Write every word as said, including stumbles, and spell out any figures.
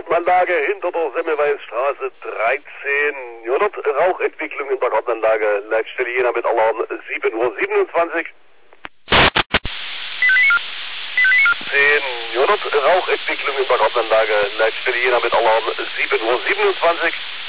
Gartenanlage hinter der Semmelweisstraße dreizehn. Jahrhundert Rauchentwicklung in der Gartenanlage. Leitstelle Jena mit Alarm sieben Uhr siebenundzwanzig. zehn. Jahrhundert Rauchentwicklung in der Gartenanlage. Leitstelle Jena mit Alarm sieben Uhr siebenundzwanzig.